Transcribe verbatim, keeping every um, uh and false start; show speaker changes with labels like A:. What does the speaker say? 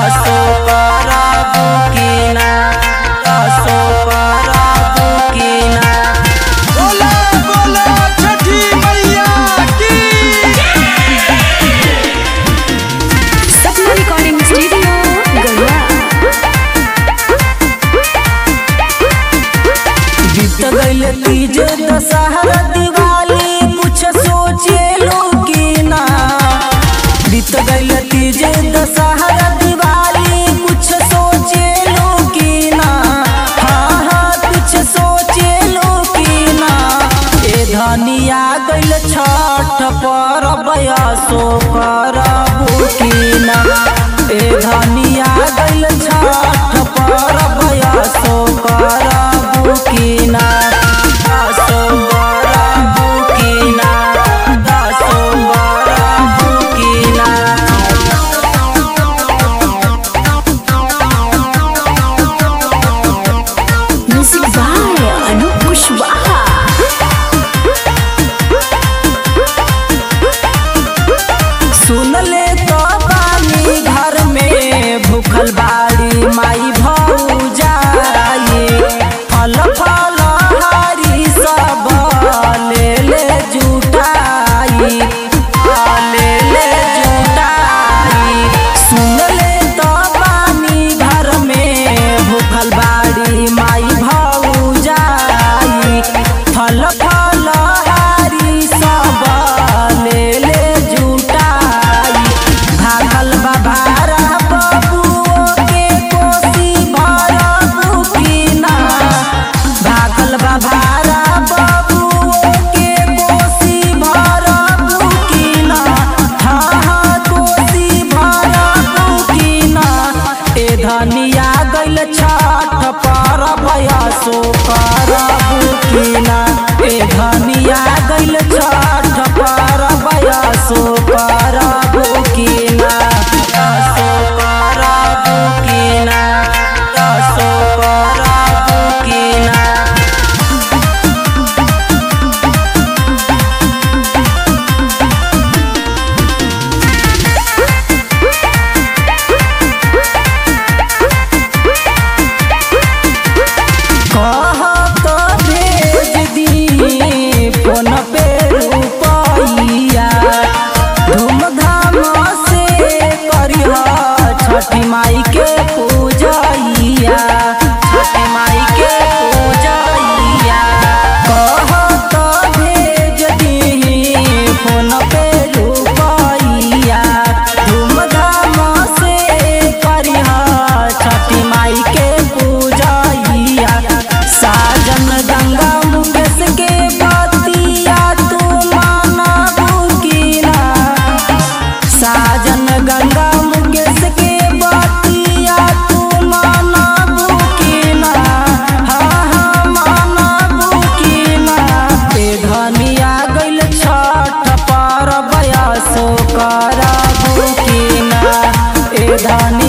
A: असो करबू की ना, असो करबू की ना।
B: बोला बोला छठी मैया की।
C: Sapna recording studio Garhwa.
A: बीत गइल तीज दशहरा दिवाली कुछ सोचे लो की ना। बीत गइल तीज दशहरा दिवाली कुछ सोचे लो की ना। हाँ हाँ कुछ सोचे लो की ना। ए धनिया गइल छठ परब असो करबू की ना। ए धनिया गइल छठ परब असो करबू की ना। असो करबू की ना, असो करबू की ना।
C: Music by Anoop Kushwaha.
A: सुन ले तो बानी घर में भूखल बाड़ी माई भौजाई। फल फल हरी सब ले ले जुटाई, ले ले जुटाई। सुन ले तो बानी घर में भूखल बाड़ी माई भौजाई। फल फल हरी सब ले ले जुटाई। भागल बाबारा बबुओ के कोसी भरबू की ना। भागल बाबारा बबुओ के कोसी भरबू की ना। हाँ हाँ कोसी भरबू की ना। ए धनिया गइल छठ परब असो करबू की ना। ए धनिया गइल छठ परब असो करबू की ना। असो करबू की ना, असो करबू की ना। कह तो भेज दी फोन पे रुपैया। धूमधाम से करिह छठी माई के पूजैया, छठी माई के पूजैया। कह तो भेज दी फोन पे रुपैया। धूमधाम से करिह छठी माई के पूजैया। साजन गंगा मुकेश के बतिया तू मानबू की ना। साजन गंगा मुकेश के बतिया तू मानबू की ना। हाँ हाँ मानबू की ना। ए धनिया गइल छठ परब असो करबू की ना। ए धनिया